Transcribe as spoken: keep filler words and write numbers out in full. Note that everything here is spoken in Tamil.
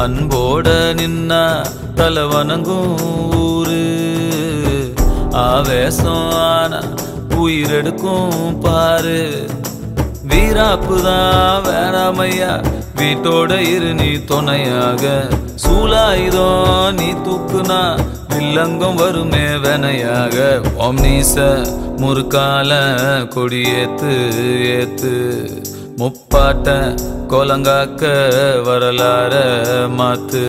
அன்போட நின்னா தலை வணங்கும் ஊரு ஆவேசம் ஆனா உயிரெடுக்கும் பாரு வீராப்புதான் வேணாமையா வீட்டோட இரு நீ துணையாக சூலாயுதம் நீ தூக்குனா வில்லங்கம் வருமே வெனையாக ஓம்னீச முறுக்கால கொடியேத்து ஏத்து முப்பாட்ட கோலங்காக்க வரலாற மாத்து